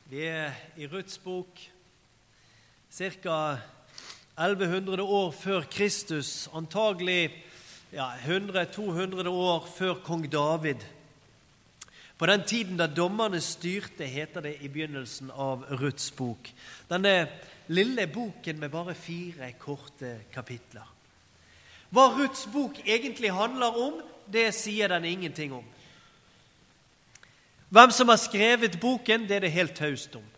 Vi I Ruths bok, cirka 1100 år før Kristus, antagelig 100-200 år før kong David. På den tiden da dommerne styrte, heter det I begynnelsen av Ruths bok. Denne lille boken med bare 4 korte kapitler. Hva Ruths bok egentlig handler om, det sier den ingenting om. Hvem som har skrevet boken, det det helt taust om.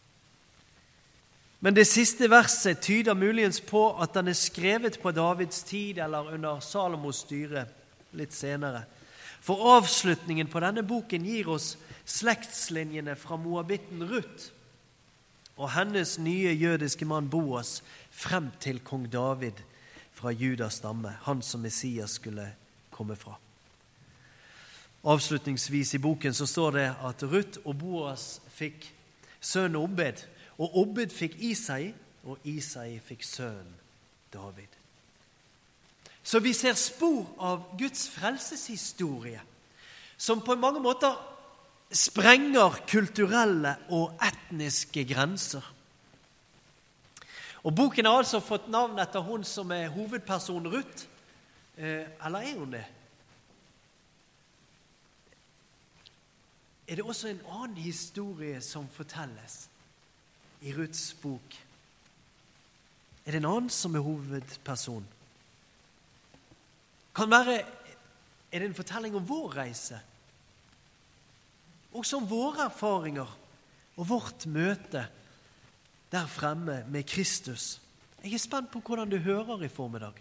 Men det siste verset tyder muligens på at den skrevet på Davids tid eller under Salomos styre litt senere. For avslutningen på denne boken gir oss slektslinjene fra Moabitten Ruth og hennes nye jødiske mann Boas frem til kong David fra Judas stamme, han som Messias skulle komme fra. Avslutningsvis I boken så står det at Ruth og Boas fikk sønnen Obed, og Obed fikk Isai, og Isai fikk sønnen David. Så vi ser spor av Guds frelseshistorie, som på mange måter sprenger kulturelle og etniske grenser. Og boken har altså fått navn etter hun som hovedperson Ruth, eller hun det? Det også en annen historie som fortelles I Ruths bok? Det en annen som hovedperson? Kan være, det en fortelling om vår reise? Også om våre erfaringer og vårt møte der fremme med Kristus. Jeg spent på hvordan du hører I formiddag.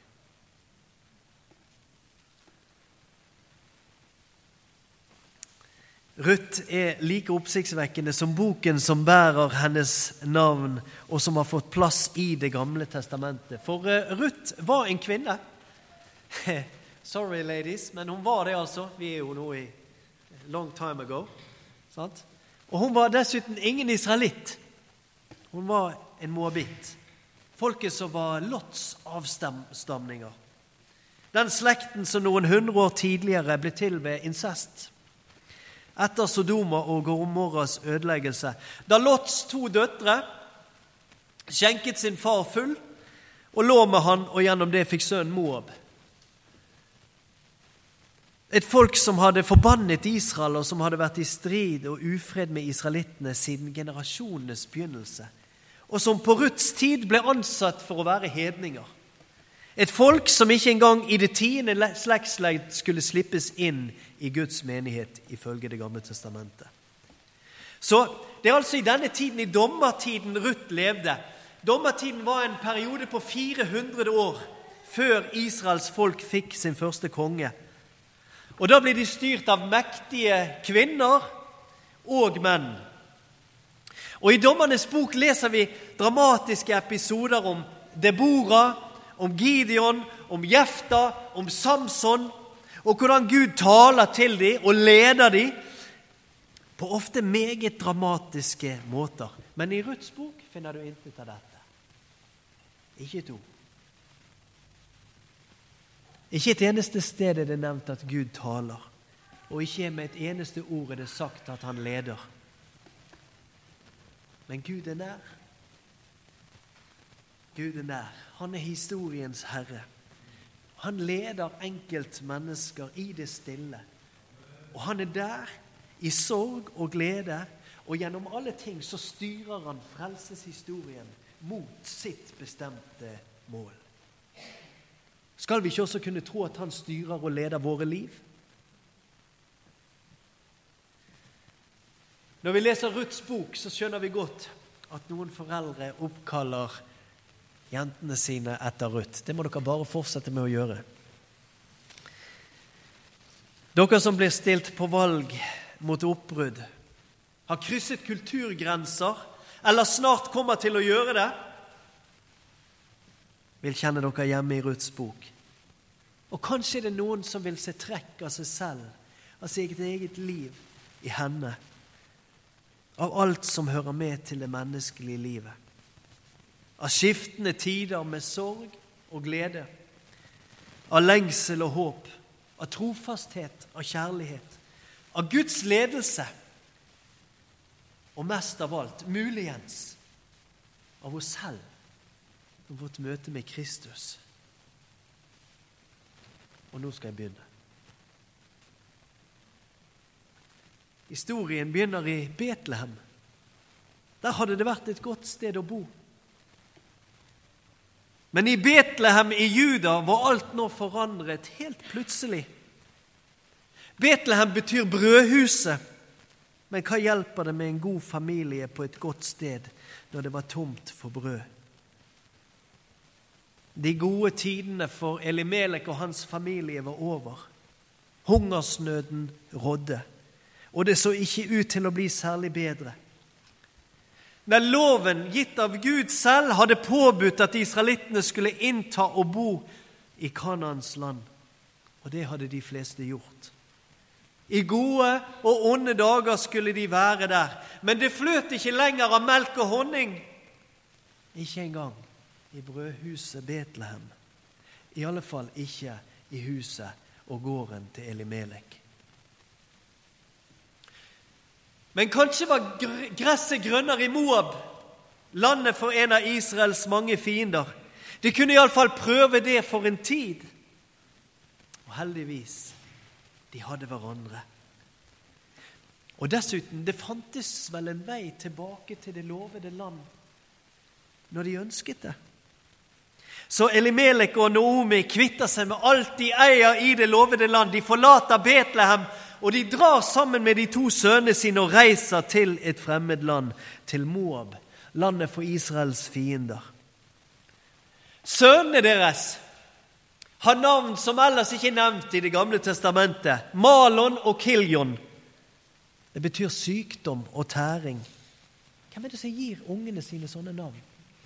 Ruth like oppsiktsvekkende som boken som bærer hennes navn og som har fått plass I det gamle testamentet. For Ruth var en kvinne. Sorry ladies, men hun var det altså. Vi jo nå I long time ago. Sant? Og hun var dessuten ingen israelitt. Hun var en moabitt. Folket som var Lots avstamninger. Den slekten som noen 100 år tidligere ble til ved incest. Etter Sodoma og Gomorras ødeleggelse. Da Lots 2 døtre skjenket sin far full og lå med han, og gjennom det fikk sønnen Moab. Et folk som hadde forbannet Israel, og som hadde vært I strid og ufred med israelittene siden generasjonenes begynnelse, og som på Ruths tid ble ansatt for å være hedninger. Et folk som ikke engang I det 10. slektsledd skulle slippes inn I Guds menighet ifølge det gamle testamentet. Så det altså I denne tiden, I dommertiden Ruth levde. Dommertiden var en periode på 400 år før Israels folk fikk sin første konge. Og da ble de styrt av mektige kvinner og menn. Og I Dommernes bok leser vi dramatiske episoder om Deborah, om Gideon, om Jefta, om Samson, og hvordan Gud taler til dem og leder dem på ofte meget dramatiske måter. Men I Ruths bok finner du intet av dette. Ikke et ord. Ikke et eneste sted det nevnt at Gud taler, og ikke med et eneste ord det sagt at han leder. Men Gud nær. Gud nær. Han historiens herre. Han leder enkeltmennesker I det stille. Og han der I sorg og glede, og gjennom alle ting så styrer han frelseshistorien mot sitt bestemte mål. Skal vi ikke også kunne tro at han styrer og leder våre liv? Når vi leser Ruths bok, så skjønner vi godt at noen foreldre oppkaller jentene sine etter Ruth. Det må dere bare fortsette med å gjøre. Dere som blir stilt på valg mot oppbrudd, har krysset kulturgrenser, eller snart kommer til å gjøre det, vil kjenne dere hjemme I Ruths bok. Og kanskje det noen som vil se trekk av seg selv, av sitt eget liv I henne, av alt som hører med til det menneskelige livet. Av skiftende tider med sorg og glede, av lengsel og håp, av trofasthet og kjærlighet, av Guds ledelse, og mest av alt, muligens, av oss selv, og vårt møte med Kristus. Og nå skal jeg begynne. Historien begynner i Betlehem. Der hadde det vært et godt sted å bo. Men i Betlehem i Juda var alt nå forandret helt plutselig. Betlehem betyr brødhuset, men hva hjelper det med en god familie på et godt sted når det var tomt for brød? De gode tidene for Elimelek og hans familie var over. Hungersnøden rådde, og det så ikke ut til å bli særlig bedre. Den loven gitt av Gud selv hadde påbudt at israelittene skulle innta og bo i Kanaans land, og det hadde de fleste gjort. I gode og onde dager skulle de være der, men det fløt ikke lenger av melk og honning. Ikke engang i brødhuset Betlehem. I alle fall ikke i huset og gården til Elimelek. Men kanskje var gresset grønnere i Moab, landet for en av Israels mange fiender. De kunne i alle fall prøve det for en tid. Og heldigvis, de hadde hverandre. Og dessuten, det fantes vel en vei tilbake til det lovede land, når de ønsket det. Så Elimelek og Naomi kvitter seg med alt de eier i det lovede land. De forlater Betlehem, og de drar sammen med de 2 sønnene sine og reiser til et fremmed land, til Moab, landet for Israels fiender. Sønnene deres har navn som ellers ikke er nevnt i det gamle testamentet. Malon og Kiljon. Det betyr sykdom og tæring. Hvem er det som gir ungene sine sånne navn?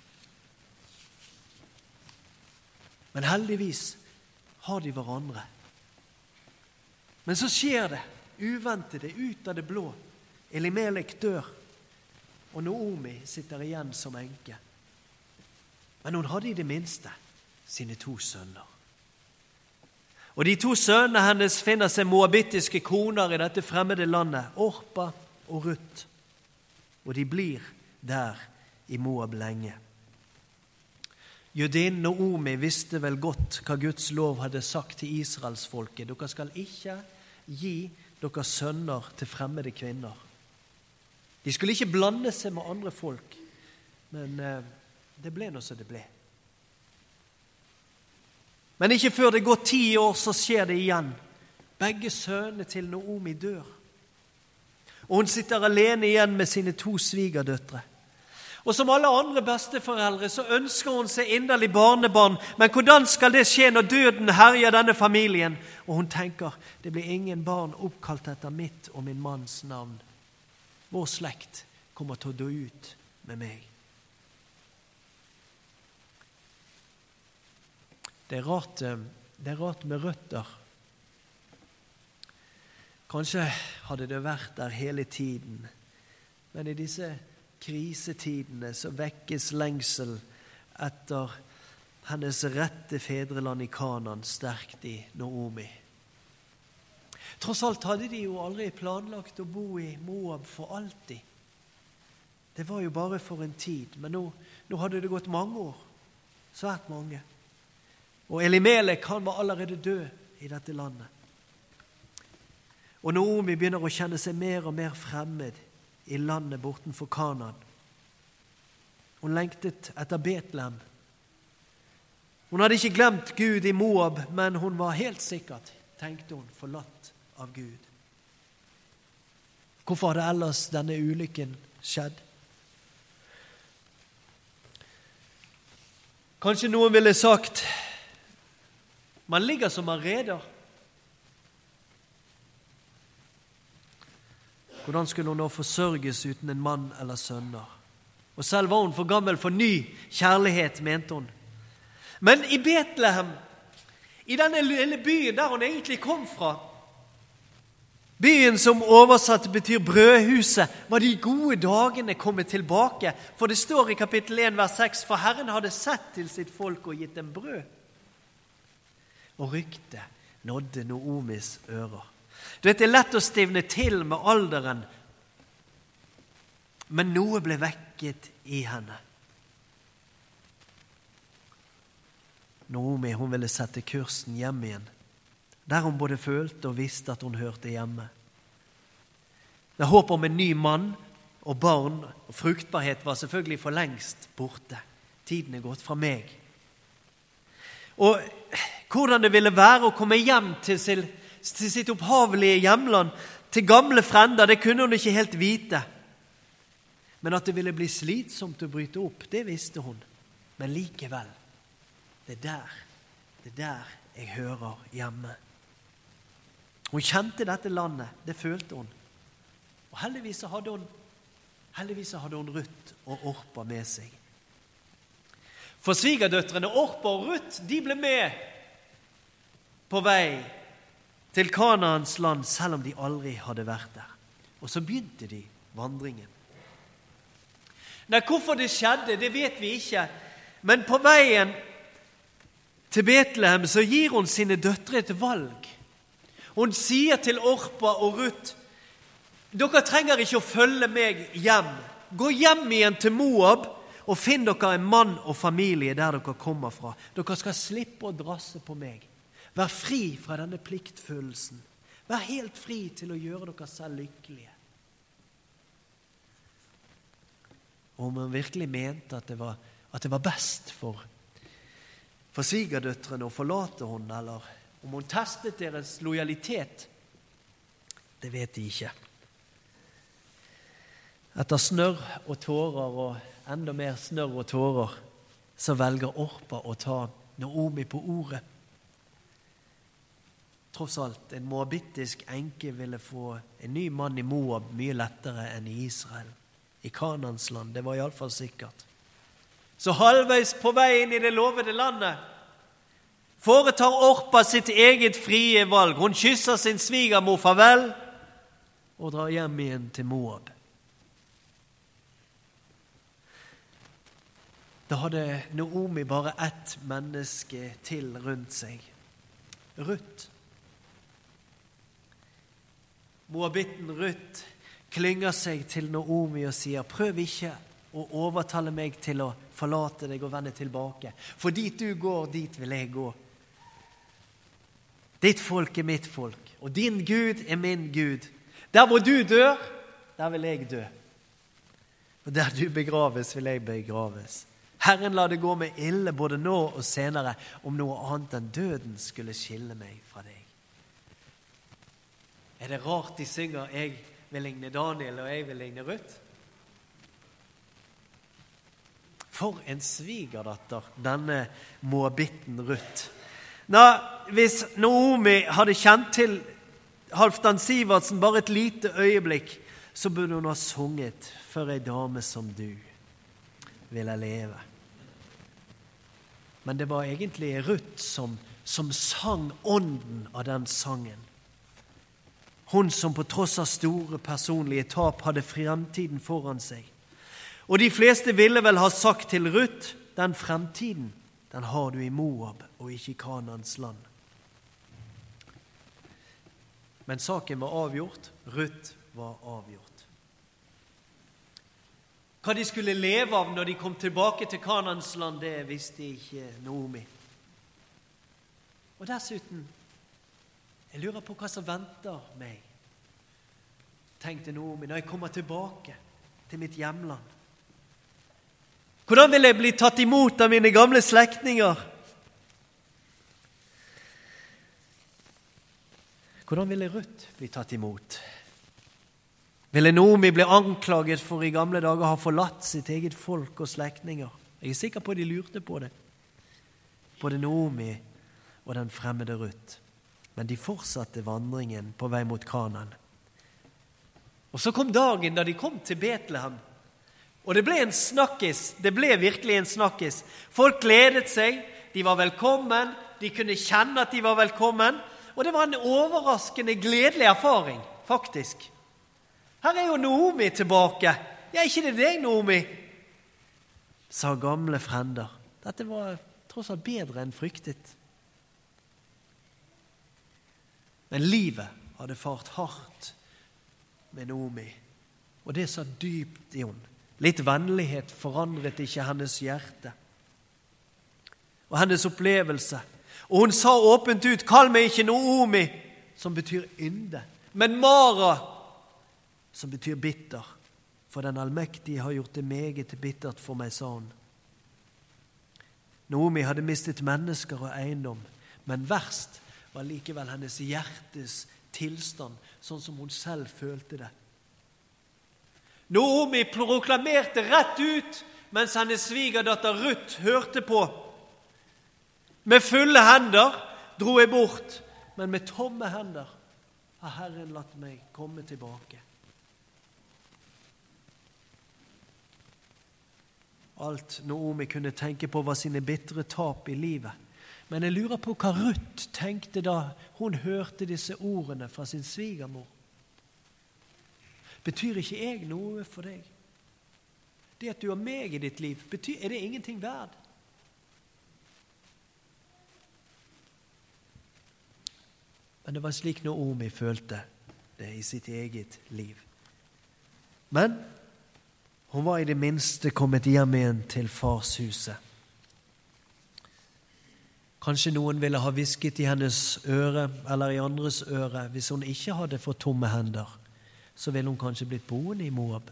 Men heldigvis har de hverandre. Men så skjer det, uventede, ut av det blå. Elimelek dør, og Naomi sitter igjen som enke. Men hun hadde i det minste sine 2 sønner. Og de 2 sønnene hennes finner seg moabittiske koner i dette fremmede landet, Orpa og Ruth. Og de blir der i Moab lenge. Jødinnen Naomi visste vel godt hva Guds lov hadde sagt til Israelsfolket. Dere skal ikke gi deres sønner til fremmede kvinner. De skulle ikke blande seg med andre folk, men det ble noe som det ble. Men ikke før det går 10 år, så skjer det igjen. Begge sønnene til Naomi dør. Og hun sitter alene igjen med sine 2 svigerdøtre. Og som alle andre besteforeldre så ønsker hun seg inderlig barnebarn, men hvordan skal det skje når døden herjer denne familien? Og hun tenker, det blir ingen barn oppkalt etter mitt og min manns navn. Vår slekt kommer til å dø ut med meg. Det er rart med røtter. Kanskje hadde det vært der hele tiden, men i disse krisetidene så vekkes lengsel etter hennes rette fedreland i Kanaan sterkt i Naomi. Tross alt hadde de jo aldri planlagt å bo i Moab for alltid. Det var jo bare for en tid, men nå hadde det gått mange år, svært mange. Og Elimelek, han var allerede død i dette landet. Og Naomi begynner å kjenne seg mer og mer fremmed i landet bortenfor Kanaan. Hun lengtet etter Betlehem. Hun hadde ikke glemt Gud i Moab, men hun var helt sikkert, tenkte hun, forlatt av Gud. Hvorfor hadde ellers denne ulykken skjedd? Kanskje noen ville sagt, man ligger som man reder. Hvordan skulle hun nå forsørges uten en mann eller sønner? Og selv var hun for gammel for ny kjærlighet, mente hun. Men i Betlehem, i denne lille byen der hun egentlig kom fra, byen som oversatt betyr brødhuset, var de gode dagene kommet tilbake. For det står i kapittel 1, vers 6, for Herren hadde sett til sitt folk og gitt dem brød. Og ryktet nådde Naomis ører. Du vet, det er lett å stivne til med alderen. Men noe ble vekket i henne. Naomi, hun ville sette kursen hjem igjen, der hun både følte og visste at hun hørte hjemme. Det håp om en ny mann og barn og fruktbarhet var selvfølgelig for lengst borte. Tiden gått fra meg. Og hvordan det ville være å komme hjem til sitt opphavlige hjemland, til gamle frender, det kunne hun ikke helt vite. Men at det ville bli slitsomt å bryte opp, det visste hun. Men likevel, det er der jeg hører hjemme. Hun kjente dette landet, det følte hun. Og heldigvis hadde hun Ruth og Orpa med seg. For svigerdøtrene Orpa og Ruth, de ble med på vei til Kanaans land, selv om de aldri hadde vært der. Og så begynte de vandringen. Nei, hvorfor det skjedde, det vet vi ikke. Men på veien til Betlehem så gir hun sine døtre et valg. Hun sier til Orpa og Ruth, dere trenger ikke å følge meg hjem. Gå hjem igjen til Moab og finn dere en mann og familie der dere kommer fra. Dere skal slippe å drasse på meg. Vær fri fra denne pliktfølelsen. Vær helt fri til å gjøre dere selv lykkelige. Og om hun virkelig mente at det var best for svigerdøtrene å forlate henne, eller om hun testet deres lojalitet, det vet de ikke. Etter snørr og tårer og enda mer snørr og tårer, så velger Orpa å ta Naomi på ordet. Tross alt, en moabittisk enke ville få en ny mann i Moab mye lettere enn i Israel. I Kanaans land, det var i alle fall sikkert. Så halvveis på vei inn i det lovede landet foretar Orpa sitt eget frie valg. Hun kysser sin svigermor farvel og drar hjem igjen til Moab. Da hadde Naomi bare ett menneske til rundt seg. Ruth. Moabitten Ruth klynger seg til Naomi og sier, prøv ikke å overtale meg til å forlate deg og vende tilbake. For dit du går, dit vil jeg gå. Ditt folk er mitt folk, og din Gud er min Gud. Der hvor du dør, der vil jeg dø. Og der du begraves, vil jeg begraves. Herren la det gå med ille både nå og senere, om noe annet enn døden skulle skille meg fra deg. Er det rart de synger, jeg vil ligne Daniel og jeg vil ligne Ruth? For en svigerdatter, denne moabitten Ruth. Hvis Naomi hadde kjent til Halvdan Sivertsen bare et lite øyeblikk, så burde hun ha sunget, for en dame som du vil jeg leve. Men det var egentlig Ruth som sang ånden av den sangen. Hun som på tross av store personlige tap hadde fremtiden foran seg. Og de fleste ville vel ha sagt til Ruth, den fremtiden, den har du i Moab og ikke i Kanaans land. Men saken var avgjort, Ruth var avgjort. Hva de skulle leve av når de kom tilbake til Kanaans land, det visste ikke Naomi. Og dessuten, jeg lurer på hva som venter meg, tenkte Naomi, når jeg kommer tilbake til mitt hjemland. Hvordan vil jeg bli tatt imot av mine gamle slektninger? Hvordan ville Ruth bli tatt imot? Ville Naomi bli anklaget for i gamle dager å ha forlatt sitt eget folk og slektninger? Jeg er sikker på at de lurte på det. Både Naomi og den fremmede Ruth. Men de fortsatte vandringen på vei mot Kanaan. Og så kom dagen da de kom til Betlehem. Og det ble en snakkis. Det ble virkelig en snakkis. Folk gledet seg. De var velkommen. De kunne kjenne at de var velkommen. Og det var en overraskende gledelig erfaring, faktisk. Her er jo Naomi tilbake. Ja, ikke det deg, Naomi? Sa gamle frender. Dette var tross alt bedre enn fryktet. Men livet hadde fart hardt med Naomi. Og det satt dypt i henne. Litt vennlighet forandret ikke hennes hjerte og hennes opplevelse. Og hun sa åpent ut, kall meg ikke Naomi, som betyr ynde, men Mara, som betyr bitter. For den allmektige har gjort det meget bittert for meg, sa hun. Naomi hadde mistet mennesker og eiendom, men verst var likevel hennes hjertes tilstand, sånn som hun selv følte det. Naomi proklamerte rett ut, mens hennes svigerdatter Ruth hørte på. Med fulle hender dro jeg bort, men med tomme hender har Herren latt meg komme tilbake. Alt Naomi kunne tenke på var sine bitre tap i livet. Men jeg lurer på hva Ruth tenkte da hun hørte disse ordene fra sin svigermor. Betyr ikke jeg noe for deg? Det at du har meg i ditt liv, er det ingenting verd? Men det var slik Naomi følte det i sitt eget liv. Men hun var i det minste kommet hjem igjen til farshuset. Kanskje noen ville ha hvisket i hennes øre eller i andres øre. Hvis hun ikke hadde fått tomme hender, så ville hun kanskje blitt boende i Moab.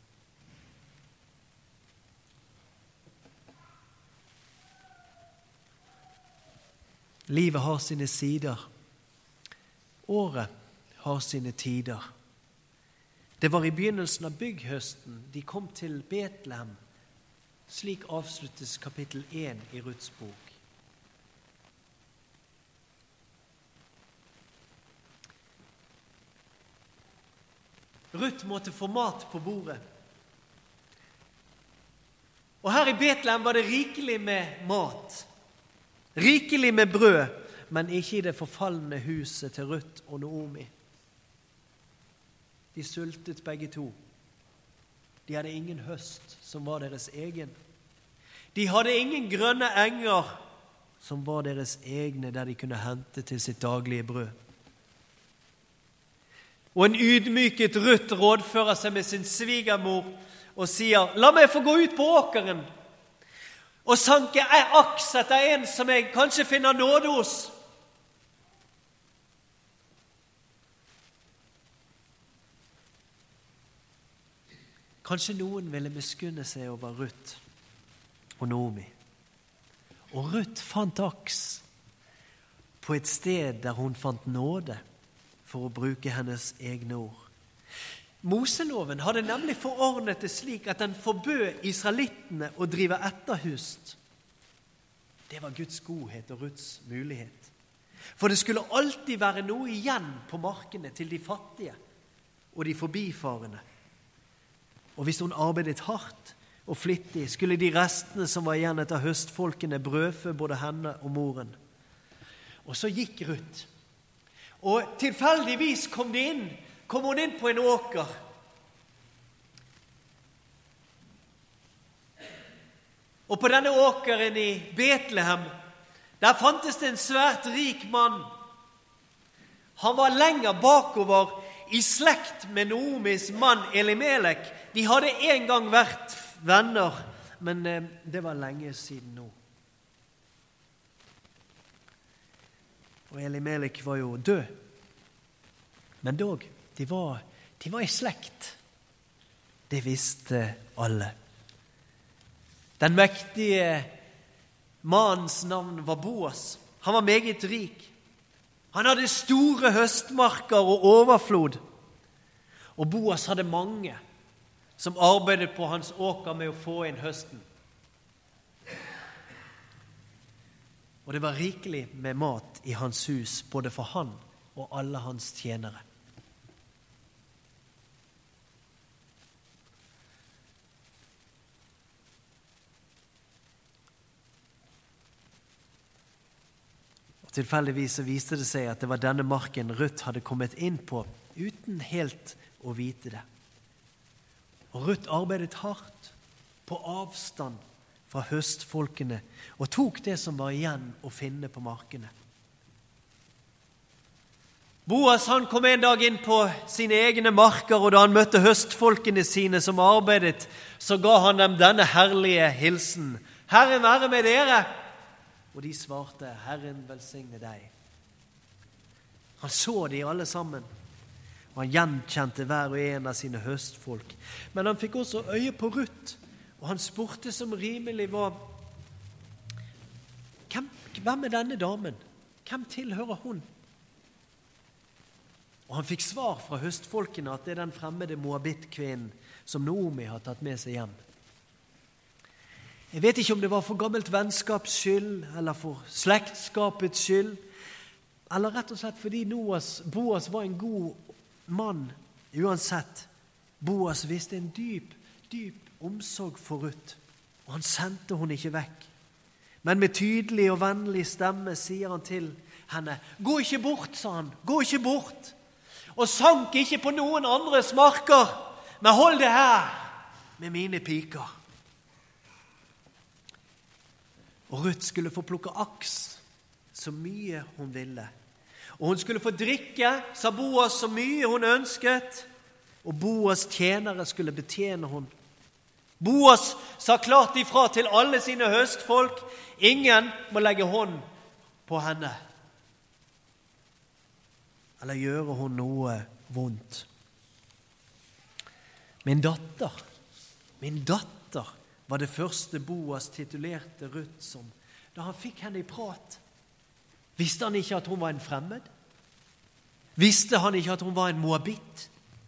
Livet har sine sider. Året har sine tider. Det var i begynnelsen av bygghøsten de kom til Betlehem. Slik avsluttes kapittel 1 i Ruths bok. Ruth måtte få mat på bordet. Og her i Betlehem var det rikelig med mat. Rikelig med brød, men ikke i det forfallende huset til Ruth og Naomi. De sultet begge to. De hadde ingen høst som var deres egen. De hadde ingen grønne enger som var deres egne, der de kunne hente til sitt daglige brød. Og en ydmyket Ruth rådfører seg med sin svigermor og sier, la meg få gå ut på åkeren og sanke aks etter en som jeg kanskje finner nåde hos. Kanskje noen ville miskunne seg over Ruth og Naomi. Og Ruth fant aks på et sted der hun fant nåde, for å bruke hennes egne ord. Moseloven hadde nemlig forordnet det slik at den forbød israelittene å drive etterhust. Det var Guds godhet og Ruths mulighet. For det skulle alltid være noe igjen på markene til de fattige og de forbifarende. Og hvis hun arbeidet hardt og flittig, skulle de restene som var igjen etter høstfolkene brødfø både henne og moren. Og så gikk Ruth. Og tilfeldigvis kom hun inn på en åker. Og på denne åkeren i Betlehem, der fantes det en svært rik mann. Han var lenger bakover i slekt med Naomis mann Elimelek. De hadde en gang vært venner, men det var lenge siden nå. Og Elimelek var jo død. Men dog, de var i slekt. Det visste alle. Den mektige mannens navn var Boas. Han var meget rik. Han hadde store høstmarker og overflod. Og Boas hadde mange som arbeidet på hans åker med å få inn høsten. Og det var rikelig med mat i hans hus, både for han og alle hans tjenere. Og tilfeldigvis viste det seg at det var denne marken Ruth hadde kommet inn på, uten helt å vite det. Og Ruth arbeidet hardt, på avstand fra høstfolkene, og tok det som var igjen å finne på markene. Boas han kom en dag inn på sine egne marker, og da han møtte høstfolkene sine som arbeidet, så ga han dem denne herlige hilsen. Herren være med dere. Og de svarte, Herren velsigne deg. Han så de alle sammen, og han gjenkjente hver og en av sine høstfolk. Men han fikk også øye på Ruth, og han spurte som rimelig var, hvem er denne damen? Hvem tilhører hun? Og han fikk svar fra høstfolkene at det er den fremmede Moabit-kvinnen som Naomi har tatt med seg hjem. Jeg vet ikke om det var for gammelt vennskaps skyld, eller for slektskapets skyld, eller rett og slett fordi Boas var en god mann uansett. Boas visste en dyp omsorg for Ruth, og han sendte hun ikke vekk. Men med tydelig og vennlig stemme sier han til henne, «Gå ikke bort», sa han, «gå ikke bort, og sank ikke på noen andres marker, men hold det her med mine piker.» Og Ruth skulle få plukke aks så mye hun ville. Og hun skulle få drikke, sa Boas, så mye hun ønsket. Og Boas tjenere skulle betjene hun. Boas sa klart ifra til alle sine høstfolk, ingen må legge hånd på henne, eller gjøre hun noe vondt. Min datter, var det første Boas titulerte Ruth som, da han fikk henne i prat. Visste han ikke at hun var en fremmed? Visste han ikke at hun var en moabit?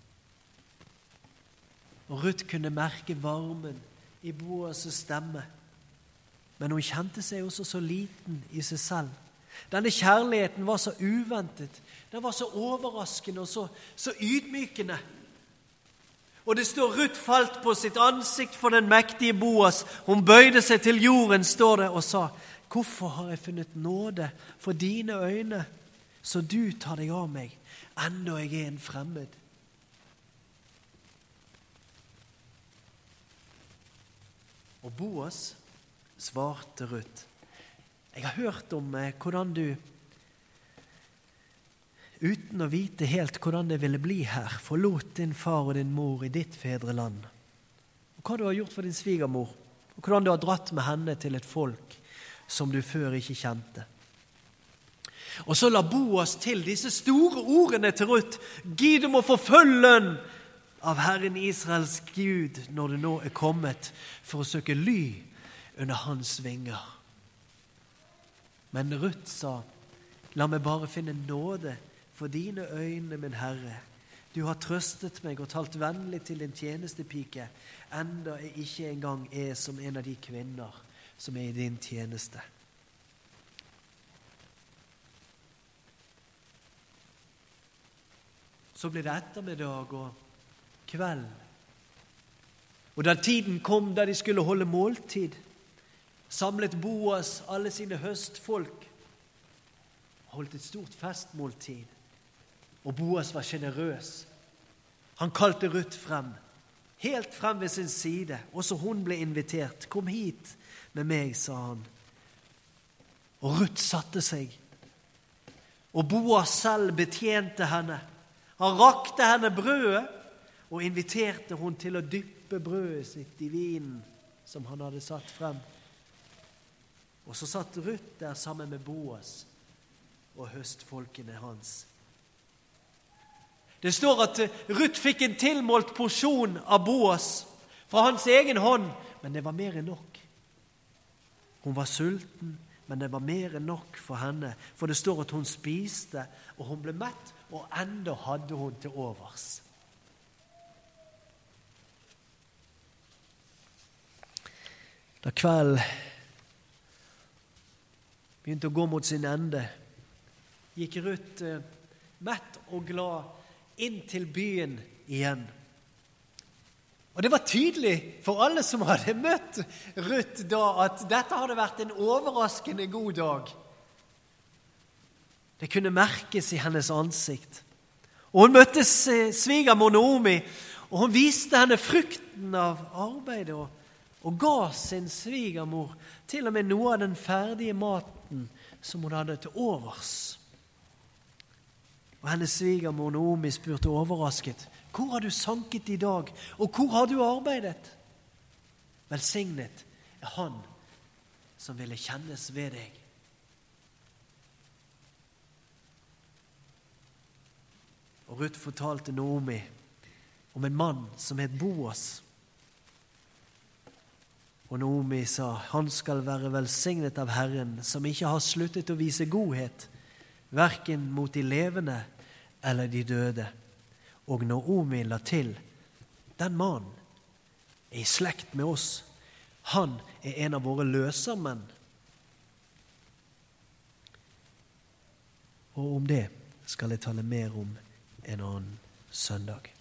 Og Ruth kunne merke varmen i Boas' stemme. Men hun kjente seg også så liten i seg selv. Denne kjærligheten var så uventet. Den var så overraskende og så ydmykende. Og det står, Ruth falt på sitt ansikt for den mektige Boas. Hun bøyde seg til jorden, står det, og sa, «Hvorfor har jeg funnet nåde for dine øyne, så du tar deg av meg, enda jeg er en fremmed?» Og Boas svarte Ruth, «Jeg har hørt om hvordan du, uten å vite helt hvordan det ville bli her, forlot din far og din mor i ditt fedreland. Og hva du har gjort for din svigermor, og hvordan du har dratt med henne til et folk som du før ikke kjente.» Og så la Boas til disse store ordene til Ruth, «Gid du må få full lønn av Herren Israels Gud når du nå er kommet for å søke ly under hans vinger.» Men Ruth sa, «La meg bare finne nåde for dine øyne, min Herre. Du har trøstet meg og talt vennlig til din tjenestepike, enda jeg ikke engang er som en av de kvinner som er i din tjeneste.» Så ble det ettermiddag og kveld. Og da tiden kom da de skulle holde måltid, samlet Boas alle sine høstfolk, holdt et stort festmåltid. Og Boas var generøs. Han kalte Ruth frem, helt frem ved sin side. Også hun ble invitert. «Kom hit med meg», sa han. Og Ruth satte seg. Og Boas selv betjente henne. Han rakte henne brødet og inviterte hun til å dyppe brødet sitt i vinen som han hadde satt frem. Og så satt Ruth der sammen med Boas og høstfolkene hans. Det står at Ruth fikk en tilmålt porsjon av Boas fra hans egen hånd, men det var mer enn nok. Hun var sulten, men det var mer enn nok for henne, for det står at hun spiste, og hun ble mett, og enda hadde hun til overs. Da kvelden begynte å gå mot sin ende, gikk Ruth mett og glad inn til byen igjen. Og det var tydelig for alle som hadde møtt Ruth da, at dette hadde vært en overraskende god dag. Det kunne merkes i hennes ansikt. Og hun møtte svigermor Naomi, og hun viste henne frukten av arbeidet, og ga sin svigermor til og med noe av den ferdige maten som hun hadde til overs. Og hennes svigermor Naomi spurte overrasket, «Hvor har du sanket i dag, og hvor har du arbeidet?» Velsignet er han som ville kjennes ved deg. Og Ruth fortalte Naomi om en mann som het Boas. Og Naomi sa, «Han skal være velsignet av Herren, som ikke har sluttet å vise godhet, hverken mot de levende eller de døde.» Og Naomi la til, «Den mannen er i slekt med oss. Han er en av våre løsermenn.» Og om det skal jeg tale mer om en annen søndag.